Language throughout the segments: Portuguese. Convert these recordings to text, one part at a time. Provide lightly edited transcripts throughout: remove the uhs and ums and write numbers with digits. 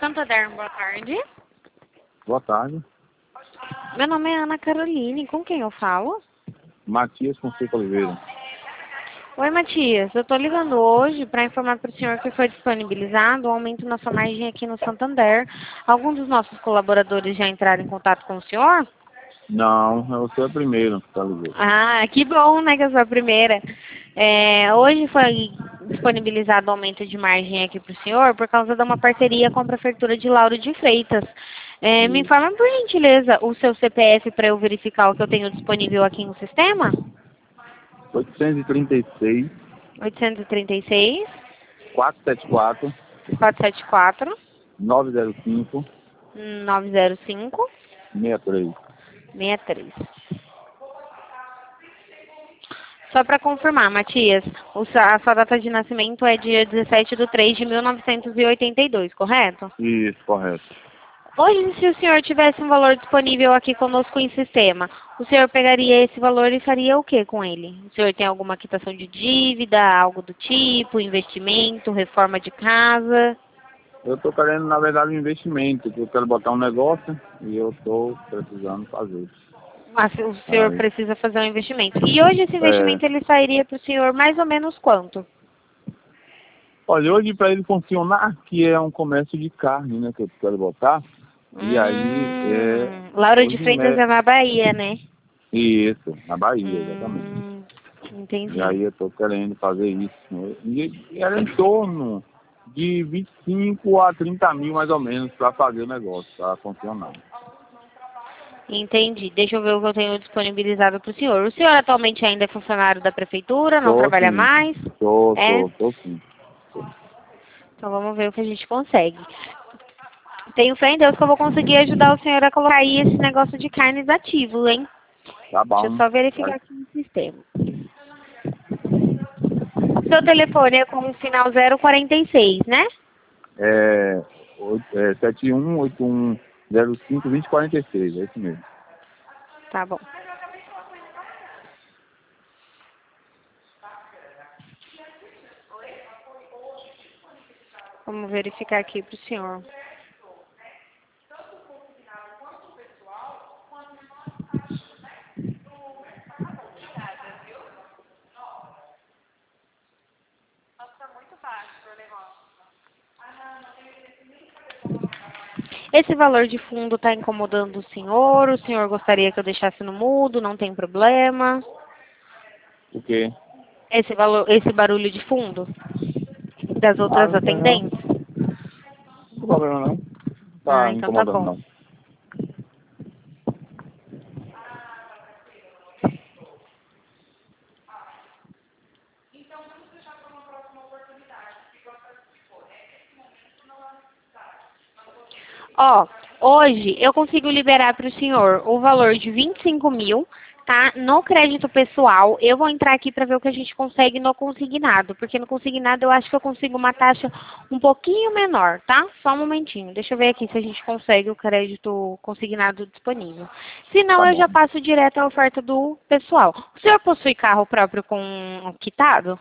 Santander, boa tarde. Boa tarde. Meu nome é Ana Caroline, com quem eu falo? Matias Fonseca Oliveira. Oi, Matias, eu tô ligando hoje para informar para o senhor que foi disponibilizado um aumento na sua margem aqui no Santander. Alguns dos nossos colaboradores já entraram em contato com o senhor? Não, eu sou a primeira que está ligando. Ah, que bom, né, que eu sou a primeira. Hoje foi disponibilizado o aumento de margem aqui para o senhor por causa de uma parceria com a Prefeitura de Lauro de Freitas. Me informa, por gentileza, o seu CPF para eu verificar o que eu tenho disponível aqui no sistema? 836 836 474 474 905 905 63. 63. Só para confirmar, Matias, a sua data de nascimento é dia 17/3/1982, correto? Isso, correto. Hoje, se o senhor tivesse um valor disponível aqui conosco em sistema, o senhor pegaria esse valor e faria o que com ele? O senhor tem alguma quitação de dívida, algo do tipo, investimento, reforma de casa? Eu estou querendo, na verdade, um investimento, porque eu quero botar um negócio e eu estou precisando fazer. Mas o senhor precisa fazer um investimento. E hoje esse investimento ele sairia para o senhor mais ou menos quanto? Olha, hoje para ele funcionar, que é um comércio de carne, né, que eu quero botar, e aí Lauro de Freitas é na Bahia, né? Isso, na Bahia, exatamente. Entendi. E aí eu estou querendo fazer isso. E era em torno de 25 a 30 mil, mais ou menos, para fazer o negócio, para funcionar. Entendi. Deixa eu ver o que eu tenho disponibilizado para o senhor. O senhor atualmente ainda é funcionário da prefeitura, não trabalha mais? Tô sim. Então vamos ver o que a gente consegue. Tenho fé em Deus que eu vou conseguir ajudar o senhor a colocar aí esse negócio de carnes ativo, hein? Tá bom. Deixa eu só verificar aqui no sistema. Seu telefone é com o final 046, né? 7181052046, é isso mesmo. Tá bom. Vamos verificar aqui pro senhor. Esse valor de fundo está incomodando o senhor? O senhor gostaria que eu deixasse no mudo? Não tem problema? O quê? Esse barulho de fundo das outras Não tem não. atendentes? Não tem problema não. Tá Então tá incomodando bom. não. Ó, hoje eu consigo liberar para o senhor o valor de 25 mil, tá? No crédito pessoal, eu vou entrar aqui para ver o que a gente consegue no consignado, porque no consignado eu acho que eu consigo uma taxa um pouquinho menor, tá? Só um momentinho, deixa eu ver aqui se a gente consegue o crédito consignado disponível. Se não, eu já passo direto à oferta do pessoal. O senhor possui carro próprio com quitado?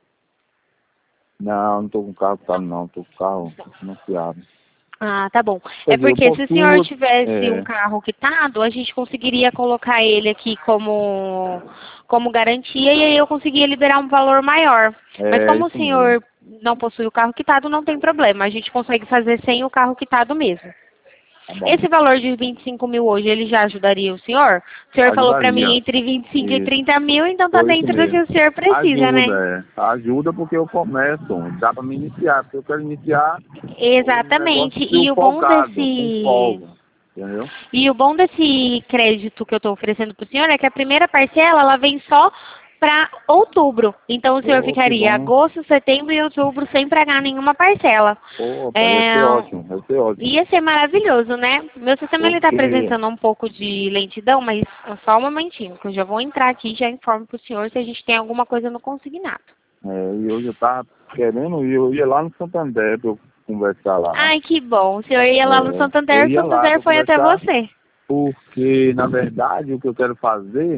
Não tô com carro quitado não, tô com carro financiado. Ah, tá bom. É porque se o senhor tivesse um carro quitado, a gente conseguiria colocar ele aqui como garantia e aí eu conseguiria liberar um valor maior. Mas como o senhor não possui o carro quitado, não tem problema. A gente consegue fazer sem o carro quitado mesmo. Esse valor de 25 mil hoje, ele já ajudaria o senhor? O senhor falou para mim entre 25 e 30 mil, então tá dentro do que o senhor precisa, né? Ajuda porque eu começo, dá para me iniciar, porque eu quero iniciar. Exatamente. E o bom entendeu? E o bom desse crédito que eu estou oferecendo para o senhor é que a primeira parcela, ela vem só para outubro. Então, o senhor ficaria agosto, setembro e outubro sem pagar nenhuma parcela. Ia ser ótimo, ia ser ótimo. Ia ser maravilhoso, né? Meu sistema ele está apresentando um pouco de lentidão, mas só um momentinho, que eu já vou entrar aqui e já informo para o senhor se a gente tem alguma coisa no consignado. E hoje eu estava querendo ir, eu ia lá no Santander para eu conversar lá. Ai, que bom. O senhor ia lá no Santander, o Santander foi até você. Porque, na verdade, o que eu quero fazer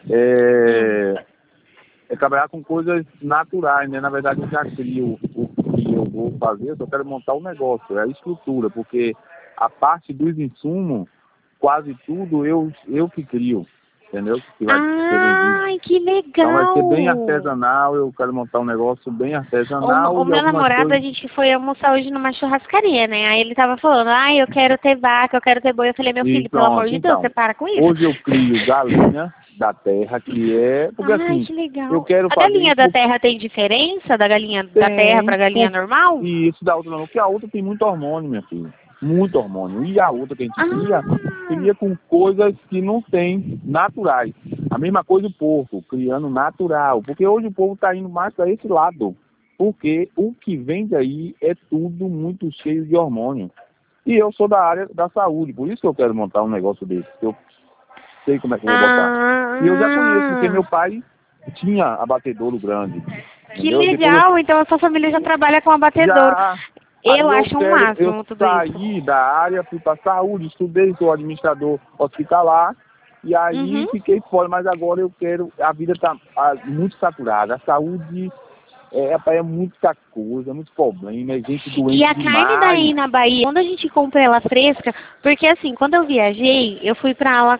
é trabalhar com coisas naturais, né? Na verdade, eu já crio que eu vou fazer, eu só quero montar um negócio, é a estrutura, porque a parte dos insumos, quase tudo eu que crio, entendeu? Que vai ser vendido. Ai, que legal! Então vai ser bem artesanal, eu quero montar um negócio bem artesanal. O meu namorado, a gente foi almoçar hoje numa churrascaria, né? Aí ele tava falando, eu quero ter vaca, eu quero ter boi. Eu falei, meu filho, pelo amor de Deus, você para com isso. Hoje eu crio galinha da terra, que é... Porque assim, que legal. eu quero A fazer galinha da terra tem diferença da galinha da terra pra galinha normal? Isso, da outra não, porque a outra tem muito hormônio, minha filha. Muito hormônio. E a outra que a gente cria com coisas que não tem naturais. A mesma coisa o porco, criando natural. Porque hoje o povo está indo mais para esse lado. Porque o que vem daí é tudo muito cheio de hormônio. E eu sou da área da saúde, por isso que eu quero montar um negócio desse. Eu sei como é que eu vou botar. E eu já conheço, porque meu pai tinha abatedouro grande. Que legal, então a sua família já trabalha com abatedouro. Eu acho um máximo tudo isso. Eu saí da área, fui para saúde, estudei, sou administrador hospitalar, e aí fiquei fora, mas agora eu quero, a vida está muito saturada, a saúde é muita coisa, muito problema, é gente doente. E a demais. carne daí na Bahia, quando a gente compra ela fresca, porque assim, quando eu viajei, eu fui para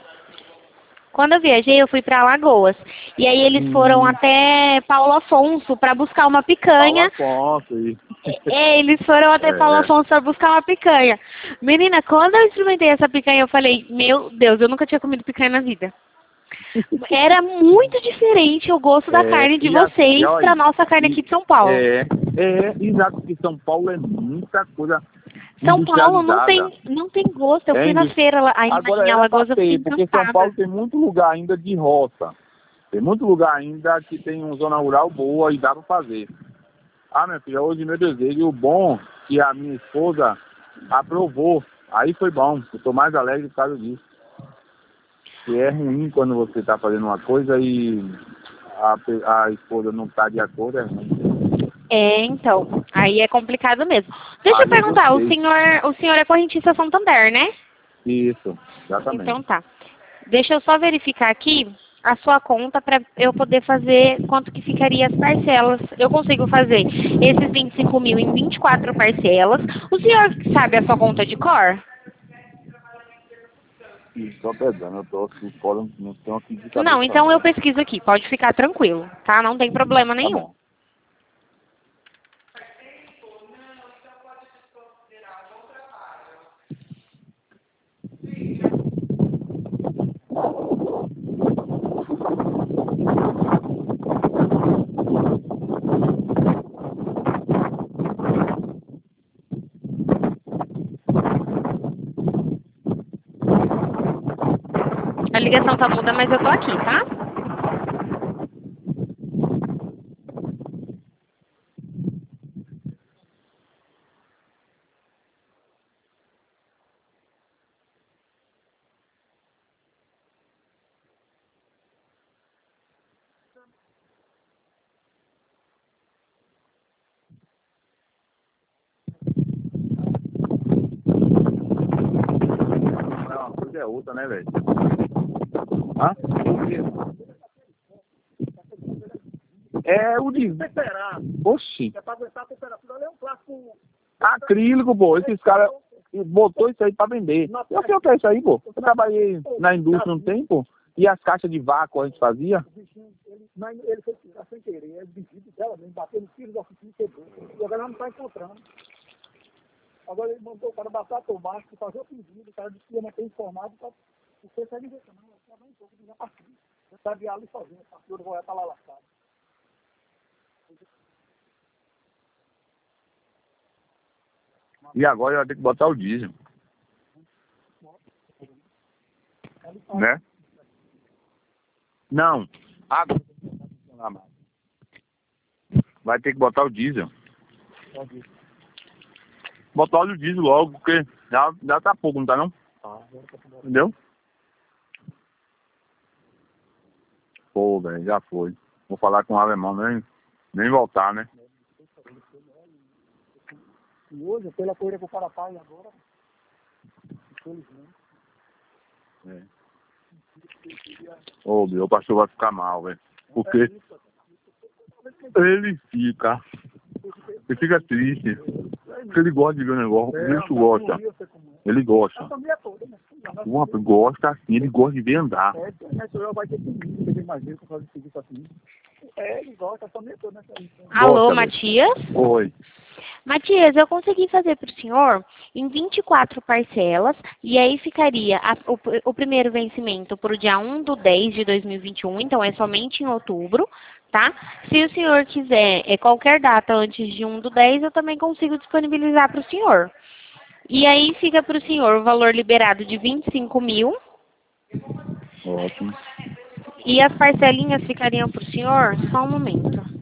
Alagoas. E aí eles foram até Paulo Afonso para buscar uma picanha. Paulo Afonso, eles foram até Paulo Afonso para buscar uma picanha. Menina, quando eu experimentei essa picanha, eu falei, meu Deus, eu nunca tinha comido picanha na vida. Era muito diferente o gosto da carne de vocês para nossa carne aqui de São Paulo. Exato, porque São Paulo é muita coisa. São Paulo não tem gosto. Eu fui na feira em Alagoas, eu fiquei porque São Paulo tem muito lugar ainda de roça. Tem muito lugar ainda que tem uma zona rural boa e dá para fazer. Minha filha, hoje meu desejo, o bom que a minha esposa aprovou. Aí foi bom, eu estou mais alegre por causa disso. Que é ruim quando você está fazendo uma coisa e a esposa não está de acordo, é ruim. Então, aí é complicado mesmo. Deixa eu perguntar, o senhor é correntista Santander, né? Isso, exatamente. Então tá. Deixa eu só verificar aqui a sua conta para eu poder fazer quanto que ficaria as parcelas. Eu consigo fazer esses 25 mil em 24 parcelas. O senhor sabe a sua conta de cor? Só perdendo, eu tô aqui fora, não tenho aqui de cabeça. Não, então eu pesquiso aqui, pode ficar tranquilo, tá? Não tem problema nenhum. Bom. A ligação tá muda, mas eu tô aqui, tá? Não, a coisa é outra, né, velho? O desesperado. Oxi. É pra aguentar a temperatura. Ali é um plástico acrílico, pô. Esses caras botou isso aí pra vender. Eu sei o que é isso aí, pô. Eu trabalhei na indústria um tempo e as caixas de vácuo a gente fazia. Ele foi sem querer, é pedido dela mesmo, bateu no fio da oficina e quebrou. E agora não está encontrando. Agora ele mandou o cara bater a tomate, fazer o pedido, o cara disse que ia manter informado para você sair de ver também. Eu não estou pedindo a partida. Eu estava ali sozinho, a partida vai estar lá lascado. E agora eu vou ter que botar o diesel. Né? Não. Agora vai ter que botar o diesel. Botar óleo diesel logo, porque já tá pouco, não tá não? Entendeu? Pô, velho, já foi. Vou falar com o alemão, nem voltar, né? E hoje, pela coisa que o cara faz agora, infelizmente. Ô, meu pastor vai ficar mal, velho. Porque ele fica Ele fica triste. Porque ele gosta de ver o negócio. O bicho gosta. Ele gosta. Gosta assim, ele gosta de ver andar. Vai ter que ter mais vezes para fazer serviço assim. Ele gosta, a família toda, né? Alô, Matias? Oi. Matias, eu consegui fazer para o senhor em 24 parcelas, e aí ficaria o primeiro vencimento para o dia 1/10/2021, então é somente em outubro, tá? Se o senhor quiser qualquer data antes de 1/10, eu também consigo disponibilizar para o senhor. E aí fica para o senhor o valor liberado de 25 mil. Ótimo. E as parcelinhas ficariam para o senhor? Só um momento.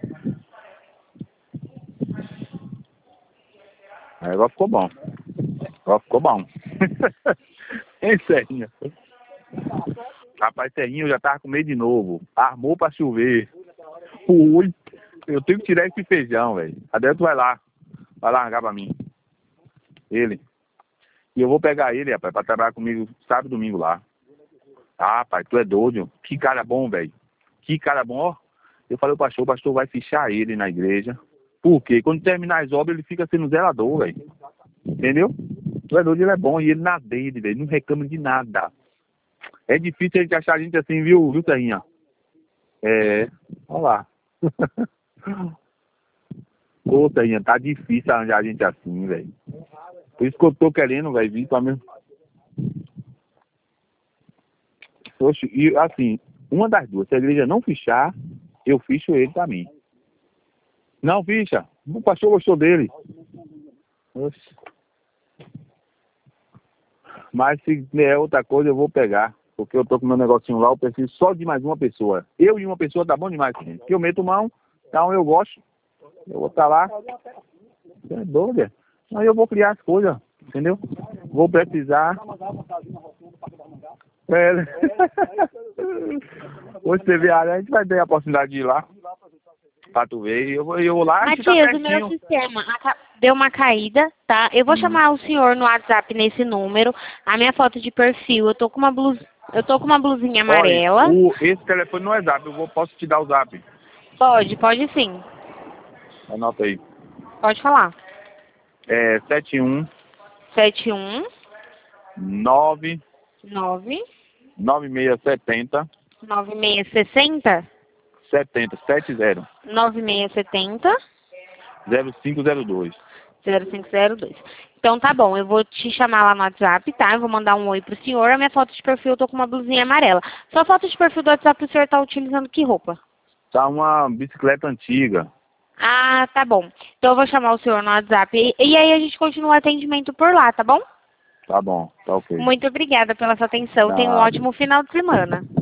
Aí agora ficou bom. Agora ficou bom. Hein, Serrinha? Rapaz, Serrinha, eu já tava com medo de novo. Armou pra chover. Ui. Eu tenho que tirar esse feijão, velho. Adentro vai lá. Vai largar pra mim. Ele. E eu vou pegar ele, rapaz, pra trabalhar comigo sábado e domingo lá. Ah, pai, tu é doido. Que cara bom, velho. Que cara bom, ó. Eu falei ao pastor, o pastor vai fichar ele na igreja. Por quê? Quando terminar as obras, ele fica sendo zelador, velho. Entendeu? O zelador, ele é bom e ele na dele, velho. Não reclama de nada. É difícil a gente achar a gente assim, viu, Serrinha? Olha lá. Ô, Serrinha, tá difícil arranjar a gente assim, velho. Por isso que eu tô querendo, velho, vir pra mim. Oxe, e assim, uma das duas, se a igreja não fichar, eu ficho ele pra mim. Não ficha. O pastor gostou dele. Oxe. Mas se é outra coisa, eu vou pegar. Porque eu tô com meu negocinho lá, eu preciso só de mais uma pessoa. Eu e uma pessoa tá bom demais, gente. Porque eu meto mão, então eu gosto. Eu vou estar lá. Você é doido, aí eu vou criar as coisas, entendeu? Vou precisar. Hoje você vê, a gente vai ter a possibilidade de ir lá. Pra tu ver, eu vou lá. Matias, o meu sistema deu uma caída, tá? Eu vou chamar o senhor no WhatsApp nesse número. A minha foto de perfil, eu tô com uma blusinha amarela. Olha, esse telefone não é zap, posso te dar o zap? Pode sim. Anota aí. Pode falar. 71 9 9670 9660 70 9670 0502. 0502. Então tá bom, eu vou te chamar lá no WhatsApp, tá? Eu vou mandar um oi pro senhor. A minha foto de perfil, eu tô com uma blusinha amarela. Sua foto de perfil do WhatsApp, o senhor tá utilizando que roupa? Tá uma bicicleta antiga. Ah, tá bom. Então eu vou chamar o senhor no WhatsApp e aí a gente continua o atendimento por lá, tá bom? Tá bom, tá ok. Muito obrigada pela sua atenção. Tenha um ótimo final de semana.